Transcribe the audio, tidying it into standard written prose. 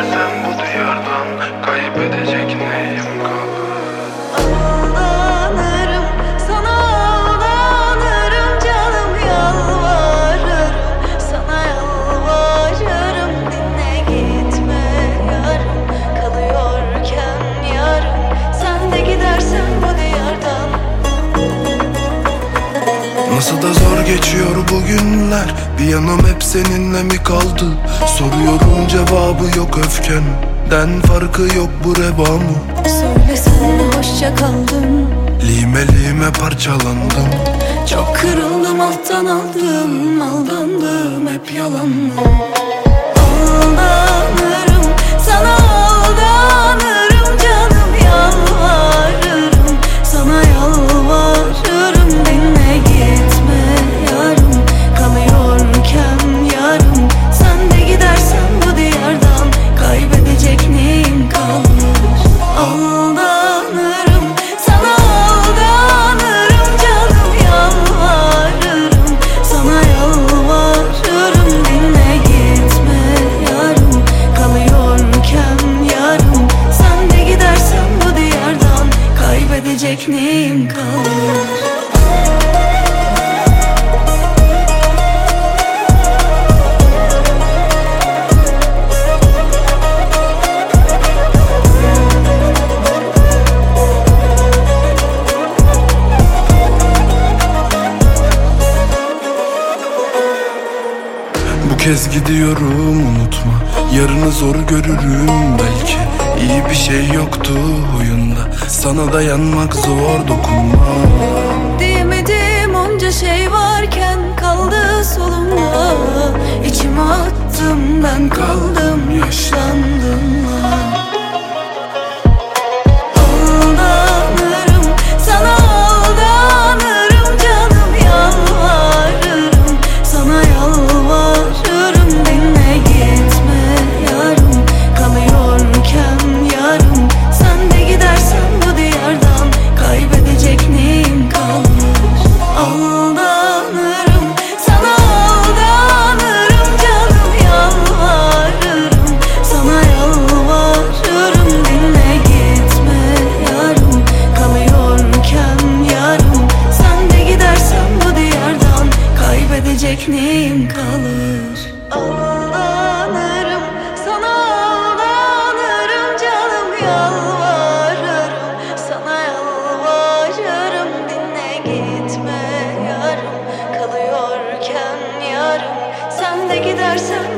gidersen bu diyardan kaybedecek neyim kalır? Aldanırım, sana aldanırım canım, yalvarırım, sana yalvarırım. Dinle gitme yarım, kalıyorken yarım. Sen de gidersen bu diyardan. Nasıl da zor geçiyor bu günler, bir yanım hep seninle mi kaldı? Soruyorum cevabı yok, öfkenden farkı yok bu reva mı? Söylesene hoşça kaldım, Lime lime parçalandım. çok kırıldım, alttan aldım, aldandım, hep yalandım. Aldanırım, sana aldanırım canım, yalvarırım, sana yalvarırım. Dinle gitme yarım, kalıyorken yarım. Sen de gidersen bu diyardan kaybedecek neyim kalır? Aldanırım, sana aldanırım canım, yalvarırım, sana yalvarırım. Dinle gitme yarım, kalıyorken yarım. Sen de gidersen bu diyardan kaybedecek neyim kalır? Bu kez gidiyorum, unutma, yarını zor görürüm belki. İyi bir şey yoktu huyunda, sana dayanmak zor, dokunma. Diyemedim onca şey varken kaldı solumda. İçime attım, ben kaldım, yaşlandım. Aldanırım, sana aldanırım canım, yalvarırım, sana yalvarırım. Dinle gitme yarım, kalıyorken yarım. Sen de gidersen bu diyardan kaybedecek neyim kalır? Aldanırım, sana aldanırım canım, yalvarırım, sana yalvarırım. Dinle gitme yarım, kalıyorken yarım. Sen de gidersen bu diyardan kaybedecek neyim kalır? Aldanırım, sana aldanırım canım, yalvarırım, sana yalvarırım. Dinle gitme yarım, kalıyorken yarım. Sen de gidersen